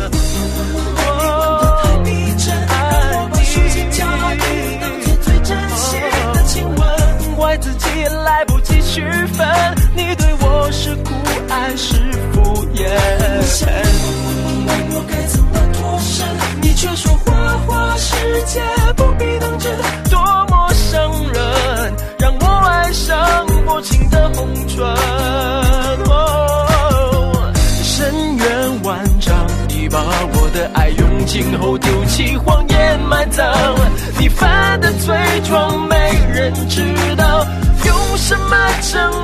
怪自己也来不及区分，你对我是酷爱是敷衍。我该怎么脱身？你却说花花世界不必当真，多么伤人，让我爱上薄情的红唇。深渊万丈，你把我的爱用尽后丢弃，谎言埋葬。你犯的罪状没人知道，用什么证